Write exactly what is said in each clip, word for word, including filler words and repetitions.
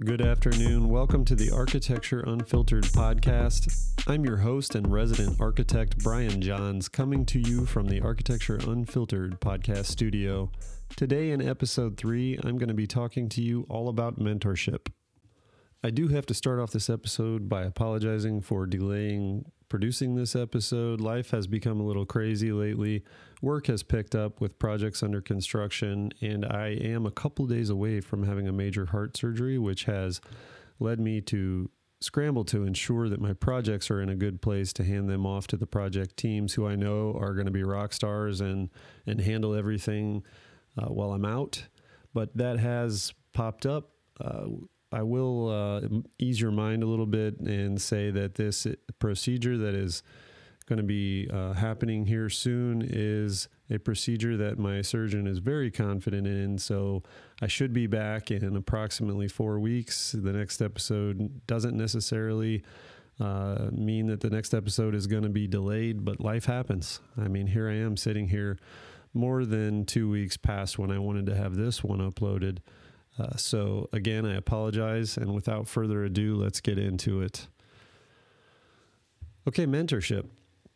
Good afternoon. Welcome to the Architecture Unfiltered podcast. I'm your host and resident architect, Brian Johns, coming to you from the Architecture Unfiltered podcast studio. Today in episode three, I'm going to be talking to you all about mentorship. I do have to start off this episode by apologizing for delaying producing this episode. Life has become a little crazy lately. Work has picked up with projects under construction, and I am a couple days away from having a major heart surgery, which has led me to scramble to ensure that my projects are in a good place to hand them off to the project teams who I know are going to be rock stars and, and handle everything uh, while I'm out. But that has popped up. Uh, I will uh, ease your mind a little bit and say that this procedure that is going to be uh, happening here soon is a procedure that my surgeon is very confident in. So I should be back in approximately four weeks. The next episode doesn't necessarily uh, mean that the next episode is going to be delayed, but life happens. I mean, here I am sitting here more than two weeks past when I wanted to have this one uploaded. Uh, so again, I apologize, and without further ado, let's get into it. Okay, mentorship.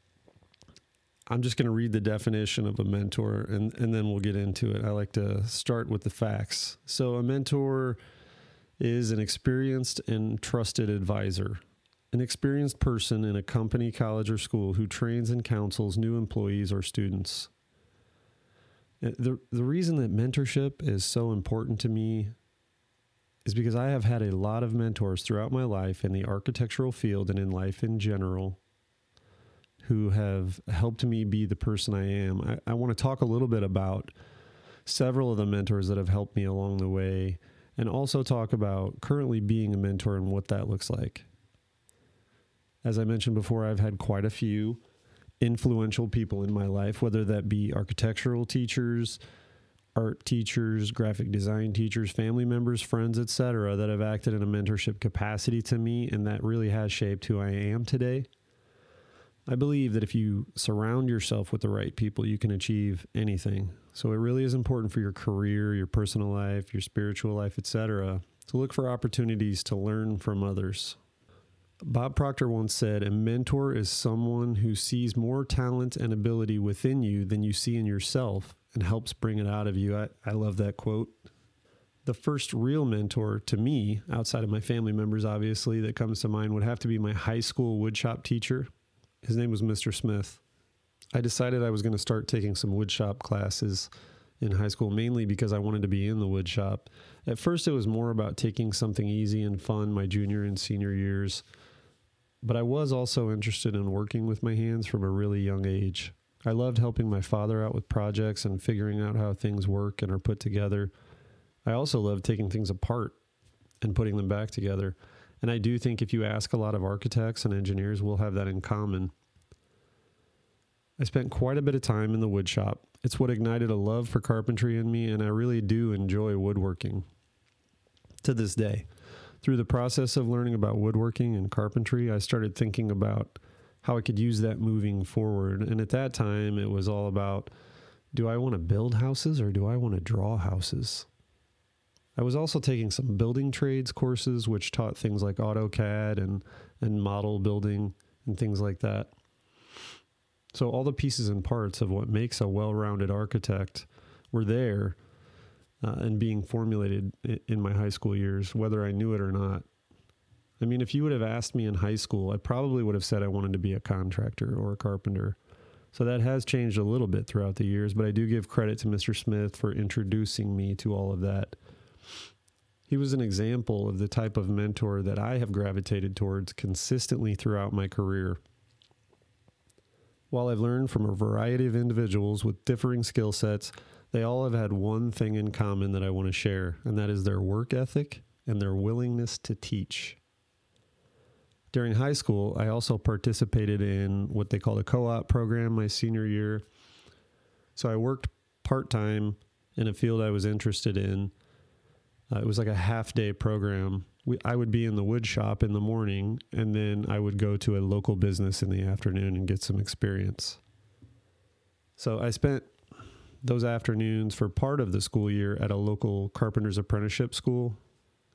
I'm just going to read the definition of a mentor, and, and then we'll get into it. I like to start with the facts. So a mentor is an experienced and trusted advisor, an experienced person in a company, college, or school who trains and counsels new employees or students. The the reason that mentorship is so important to me is because I have had a lot of mentors throughout my life in the architectural field and in life in general who have helped me be the person I am. I, I want to talk a little bit about several of the mentors that have helped me along the way, and also talk about currently being a mentor and what that looks like. As I mentioned before, I've had quite a few influential people in my life, whether that be architectural teachers, art teachers, graphic design teachers, family members, friends, et cetera, that have acted in a mentorship capacity to me, and that really has shaped who I am today. I believe that if you surround yourself with the right people, you can achieve anything. So it really is important for your career, your personal life, your spiritual life, et cetera, to look for opportunities to learn from others. Bob Proctor once said, "A mentor is someone who sees more talent and ability within you than you see in yourself and helps bring it out of you." I, I love that quote. The first real mentor to me, outside of my family members, obviously, that comes to mind would have to be my high school woodshop teacher. His name was Mister Smith. I decided I was going to start taking some woodshop classes in high school, mainly because I wanted to be in the woodshop. At first, it was more about taking something easy and fun my junior and senior years. But I was also interested in working with my hands from a really young age. I loved helping my father out with projects and figuring out how things work and are put together. I also loved taking things apart and putting them back together. And I do think if you ask a lot of architects and engineers, we'll have that in common. I spent quite a bit of time in the wood shop. It's what ignited a love for carpentry in me, and I really do enjoy woodworking to this day. Through the process of learning about woodworking and carpentry, I started thinking about how I could use that moving forward. And at that time, it was all about, do I want to build houses or do I want to draw houses? I was also taking some building trades courses, which taught things like AutoCAD and, and model building and things like that. So all the pieces and parts of what makes a well-rounded architect were there uh, and being formulated in, in my high school years, whether I knew it or not. I mean, if you would have asked me in high school, I probably would have said I wanted to be a contractor or a carpenter. So that has changed a little bit throughout the years, but I do give credit to Mister Smith for introducing me to all of that. He was an example of the type of mentor that I have gravitated towards consistently throughout my career. While I've learned from a variety of individuals with differing skill sets, they all have had one thing in common that I want to share, and that is their work ethic and their willingness to teach. During high school, I also participated in what they called a co-op program my senior year. So I worked part-time in a field I was interested in. Uh, it was like a half-day program. We, I would be in the wood shop in the morning, and then I would go to a local business in the afternoon and get some experience. So I spent those afternoons for part of the school year at a local carpenter's apprenticeship school.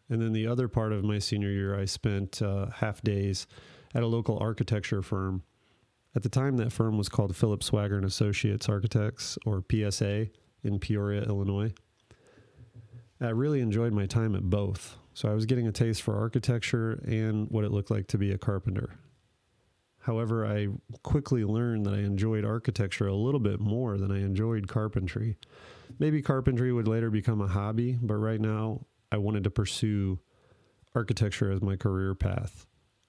And then the other part of my senior year, I spent uh, half days at a local architecture firm. At the time, that firm was called Philip Swagger and Associates Architects, or P S A, in Peoria, Illinois. I really enjoyed my time at both. So I was getting a taste for architecture and what it looked like to be a carpenter. However, I quickly learned that I enjoyed architecture a little bit more than I enjoyed carpentry. Maybe carpentry would later become a hobby, but right now I wanted to pursue architecture as my career path.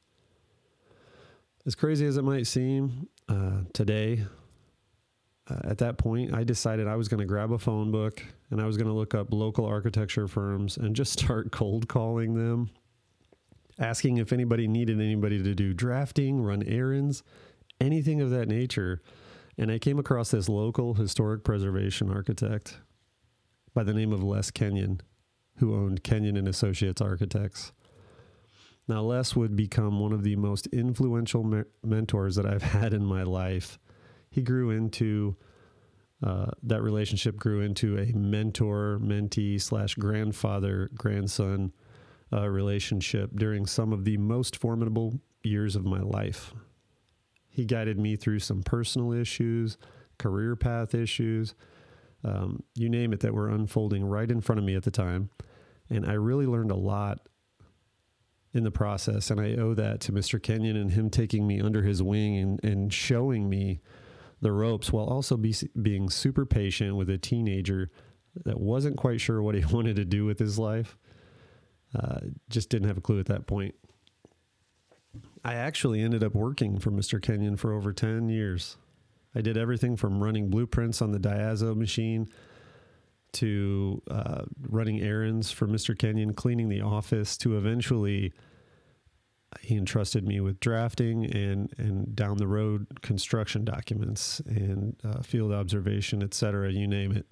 As crazy as it might seem, uh, today, uh, at that point, I decided I was going to grab a phone book and I was going to look up local architecture firms and just start cold calling them, asking if anybody needed anybody to do drafting, run errands, anything of that nature. And I came across this local historic preservation architect by the name of Les Kenyon, who owned Kenyon and Associates Architects. Now, Les would become one of the most influential me- mentors that I've had in my life. He grew into, uh, that relationship grew into a mentor, mentee slash grandfather, grandson uh, relationship during some of the most formidable years of my life. He guided me through some personal issues, career path issues, um, you name it, that were unfolding right in front of me at the time. And I really learned a lot in the process, and I owe that to Mister Kenyon and him taking me under his wing and, and showing me the ropes, while also be, being super patient with a teenager that wasn't quite sure what he wanted to do with his life. Uh, just didn't have a clue at that point. I actually ended up working for Mister Kenyon for over ten years. I did everything from running blueprints on the Diazo machine to uh, running errands for Mister Kenyon, cleaning the office, to eventually he entrusted me with drafting and, and down the road construction documents and uh, field observation, et cetera, you name it.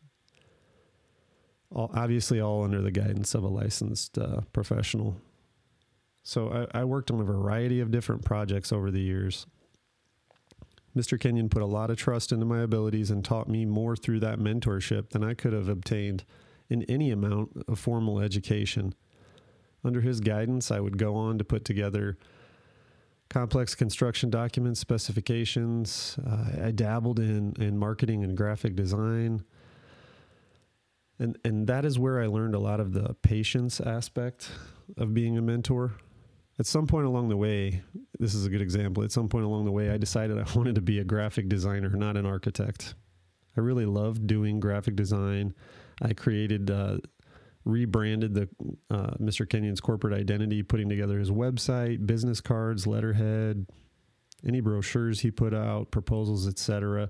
All, obviously all under the guidance of a licensed uh, professional. So I, I worked on a variety of different projects over the years. Mister Kenyon put a lot of trust into my abilities and taught me more through that mentorship than I could have obtained in any amount of formal education. Under his guidance, I would go on to put together complex construction documents, specifications. Uh, I dabbled in, in marketing and graphic design. And, and that is where I learned a lot of the patience aspect of being a mentor. At some point along the way, this is a good example, at some point along the way, I decided I wanted to be a graphic designer, not an architect. I really loved doing graphic design. I created, uh, rebranded the uh, Mister Kenyon's corporate identity, putting together his website, business cards, letterhead, any brochures he put out, proposals, et cetera.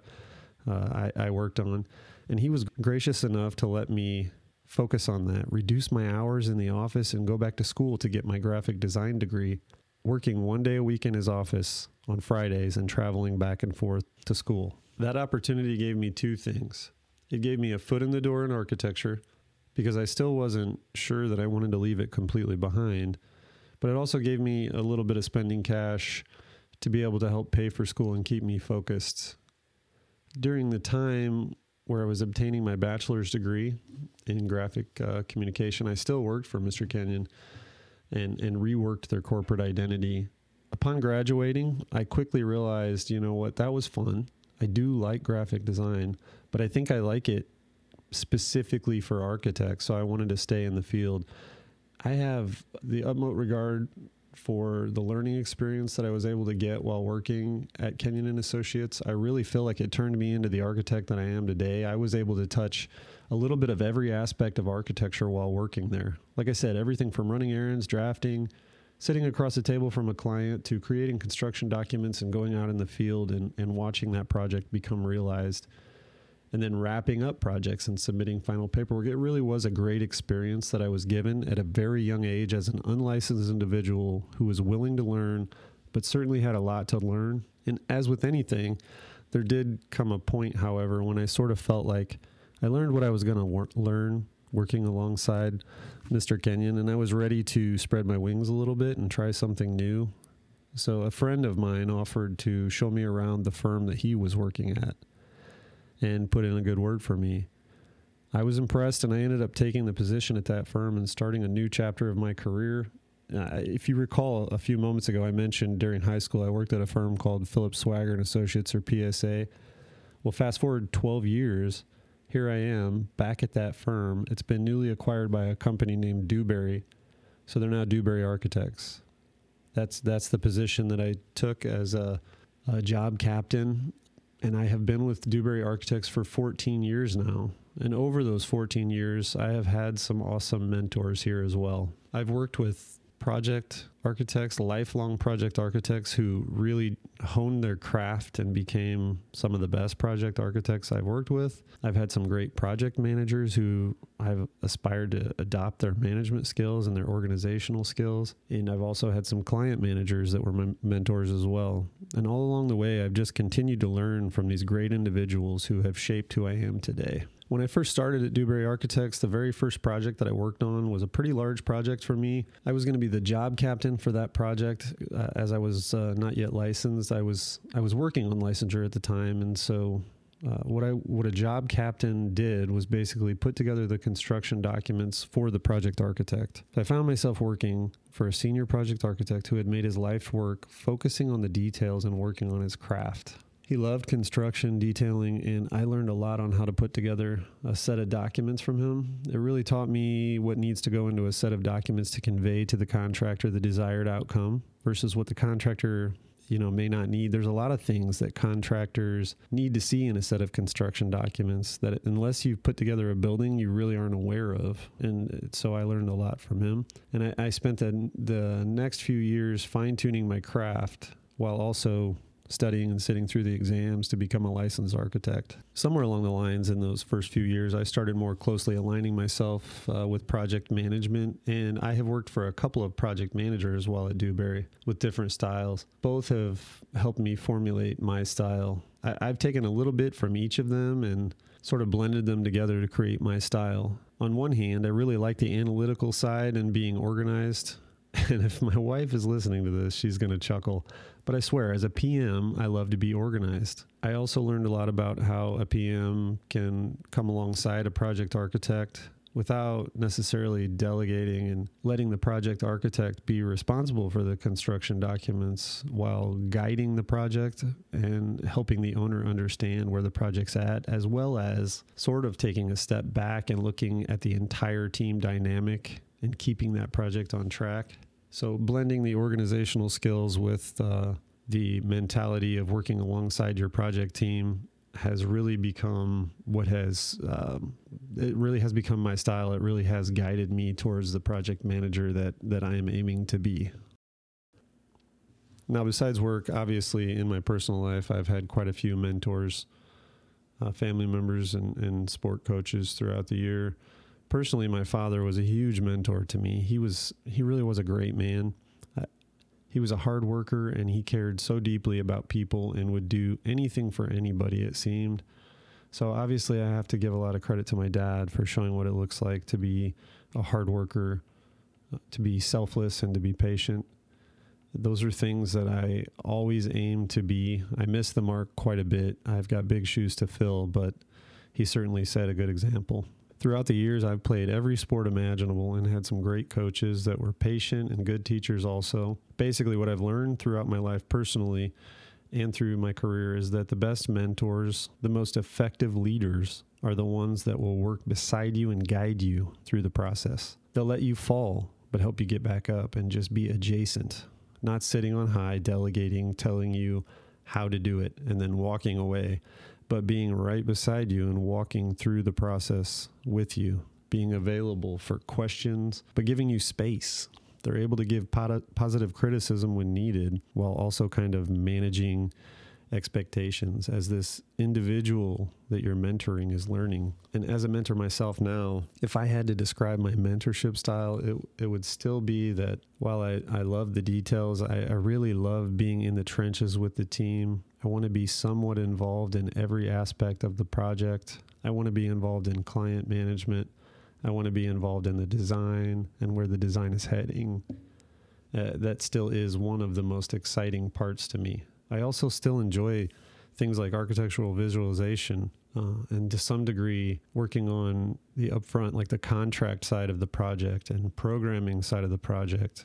Uh, I, I worked on. And he was gracious enough to let me focus on that, reduce my hours in the office, and go back to school to get my graphic design degree, working one day a week in his office on Fridays and traveling back and forth to school. That opportunity gave me two things. It gave me a foot in the door in architecture, because I still wasn't sure that I wanted to leave it completely behind, but it also gave me a little bit of spending cash to be able to help pay for school and keep me focused. During the time where I was obtaining my bachelor's degree in graphic uh, communication, I still worked for Mister Kenyon and, and reworked their corporate identity. Upon graduating, I quickly realized, you know what, that was fun. I do like graphic design, but I think I like it specifically for architects, so I wanted to stay in the field. I have the utmost regard for the learning experience that I was able to get while working at Kenyon and Associates. I really feel like it turned me into the architect that I am today. I was able to touch a little bit of every aspect of architecture while working there. Like I said, everything from running errands, drafting, sitting across the table from a client, to creating construction documents and going out in the field and, and watching that project become realized, and then wrapping up projects and submitting final paperwork. It really was a great experience that I was given at a very young age as an unlicensed individual who was willing to learn, but certainly had a lot to learn. And as with anything, there did come a point, however, when I sort of felt like I learned what I was going to wor- learn working alongside Mister Kenyon, and I was ready to spread my wings a little bit and try something new. So a friend of mine offered to show me around the firm that he was working at and put in a good word for me. I was impressed, and I ended up taking the position at that firm and starting a new chapter of my career. Uh, if you recall, a few moments ago, I mentioned during high school, I worked at a firm called Phillips Swagger and Associates, or P S A. Well, fast forward twelve years, here I am back at that firm. It's been newly acquired by a company named Dewberry. So they're now Dewberry Architects. That's that's the position that I took as a, a job captain. And I have been with Dewberry Architects for fourteen years now. And over those fourteen years, I have had some awesome mentors here as well. I've worked with project architects, lifelong project architects who really honed their craft and became some of the best project architects I've worked with. I've had some great project managers who I've aspired to adopt their management skills and their organizational skills. And I've also had some client managers that were my mentors as well. And all along the way, I've just continued to learn from these great individuals who have shaped who I am today. When I first started at Dewberry Architects, the very first project that I worked on was a pretty large project for me. I was going to be the job captain for that project. Uh, as I was uh, not yet licensed, I was I was working on licensure at the time, and so uh, what I what a job captain did was basically put together the construction documents for the project architect. So I found myself working for a senior project architect who had made his life's work focusing on the details and working on his craft. He loved construction, detailing, and I learned a lot on how to put together a set of documents from him. It really taught me what needs to go into a set of documents to convey to the contractor the desired outcome versus what the contractor, you know, may not need. There's a lot of things that contractors need to see in a set of construction documents that unless you've put together a building, you really aren't aware of. And so I learned a lot from him. And I, I spent the, the next few years fine-tuning my craft while also studying and sitting through the exams to become a licensed architect. Somewhere along the lines in those first few years, I started more closely aligning myself uh, with project management, and I have worked for a couple of project managers while at Dewberry with different styles. Both have helped me formulate my style. I- I've taken a little bit from each of them and sort of blended them together to create my style. On one hand, I really like the analytical side and being organized. And if my wife is listening to this, she's going to chuckle. But I swear, as a P M, I love to be organized. I also learned a lot about how a P M can come alongside a project architect without necessarily delegating and letting the project architect be responsible for the construction documents while guiding the project and helping the owner understand where the project's at, as well as sort of taking a step back and looking at the entire team dynamic and keeping that project on track. So blending the organizational skills with uh, the mentality of working alongside your project team has really become what has, um, it really has become my style. It really has guided me towards the project manager that, that I am aiming to be. Now, besides work, obviously in my personal life, I've had quite a few mentors, uh, family members and, and sport coaches throughout the year. Personally, my father was a huge mentor to me. He was, he really was a great man. Uh, he was a hard worker, and he cared so deeply about people and would do anything for anybody, it seemed. So obviously I have to give a lot of credit to my dad for showing what it looks like to be a hard worker, uh, to be selfless and to be patient. Those are things that I always aim to be. I miss the mark quite a bit. I've got big shoes to fill, but he certainly set a good example. Throughout the years, I've played every sport imaginable and had some great coaches that were patient and good teachers also. Basically, what I've learned throughout my life personally and through my career is that the best mentors, the most effective leaders, are the ones that will work beside you and guide you through the process. They'll let you fall, but help you get back up and just be adjacent, not sitting on high, delegating, telling you how to do it, and then walking away, but being right beside you and walking through the process with you, being available for questions, but giving you space. They're able to give pot- positive criticism when needed, while also kind of managing expectations as this individual that you're mentoring is learning. And as a mentor myself now, if I had to describe my mentorship style, it it would still be that while I, I love the details, I, I really love being in the trenches with the team. I want to be somewhat involved in every aspect of the project. I want to be involved in client management. I want to be involved in the design and where the design is heading. Uh, that still is one of the most exciting parts to me. I also still enjoy things like architectural visualization Uh, and to some degree, working on the upfront, like the contract side of the project and programming side of the project.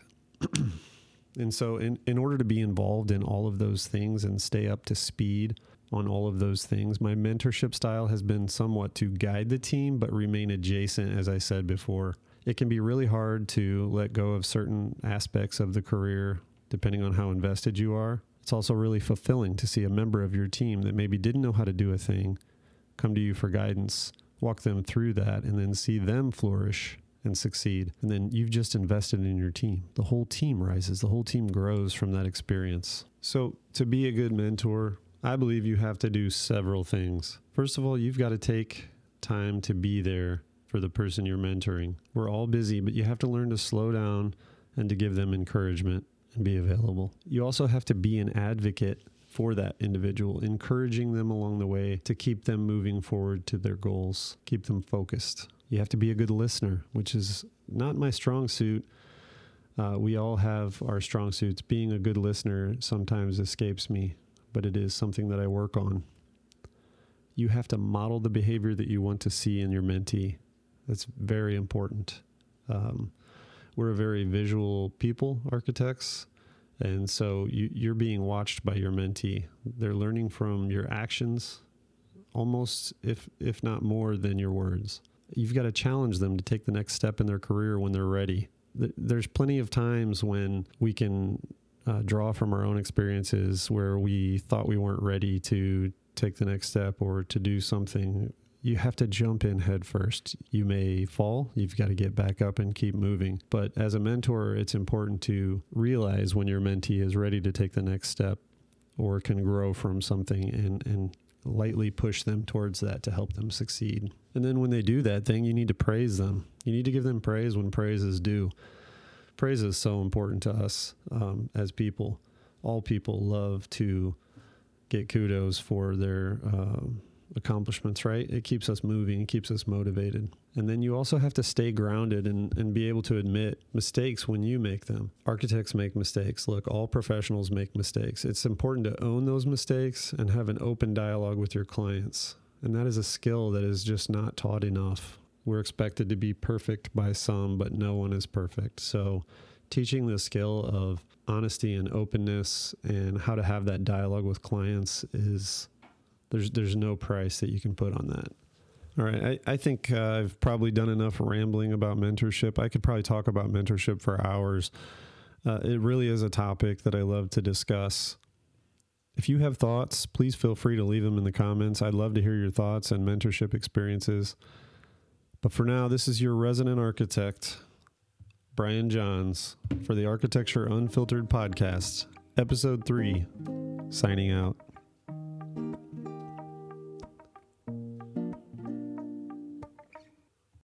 And so in, in order to be involved in all of those things and stay up to speed on all of those things, my mentorship style has been somewhat to guide the team, but remain adjacent, as I said before. It can be really hard to let go of certain aspects of the career, depending on how invested you are. It's also really fulfilling to see a member of your team that maybe didn't know how to do a thing come to you for guidance, walk them through that, and then see them flourish and succeed. And then you've just invested in your team. The whole team rises. The whole team grows from that experience. So to be a good mentor, I believe you have to do several things. First of all, you've got to take time to be there for the person you're mentoring. We're all busy, but you have to learn to slow down and to give them encouragement and be available. You also have to be an advocate for that individual, encouraging them along the way to keep them moving forward to their goals, keep them focused. You have to be a good listener, which is not my strong suit. Uh, we all have our strong suits. Being a good listener sometimes escapes me, but it is something that I work on. You have to model the behavior that you want to see in your mentee. That's very important. Um, we're a very visual people, architects, and so you, you're being watched by your mentee. They're learning from your actions, almost, if if not more, than your words. You've got to challenge them to take the next step in their career when they're ready. There's plenty of times when we can uh, draw from our own experiences where we thought we weren't ready to take the next step or to do something. You have to jump in head first. You may fall. You've got to get back up and keep moving. But as a mentor, it's important to realize when your mentee is ready to take the next step or can grow from something and, and lightly push them towards that to help them succeed. And then when they do that thing, you need to praise them. You need to give them praise when praise is due. Praise is so important to us um, as people. All people love to get kudos for their um, accomplishments, right? It keeps us moving, it keeps us motivated. And then you also have to stay grounded and, and be able to admit mistakes when you make them. Architects make mistakes. Look, all professionals make mistakes. It's important to own those mistakes and have an open dialogue with your clients. And that is a skill that is just not taught enough. We're expected to be perfect by some, but no one is perfect. So teaching the skill of honesty and openness and how to have that dialogue with clients is, there's there's no price that you can put on that. All right, I, I think uh, I've probably done enough rambling about mentorship. I could probably talk about mentorship for hours. Uh, it really is a topic that I love to discuss. If you have thoughts, please feel free to leave them in the comments. I'd love to hear your thoughts and mentorship experiences. But for now, this is your resident architect, Brian Johns, for the Architecture Unfiltered podcast, episode three, signing out.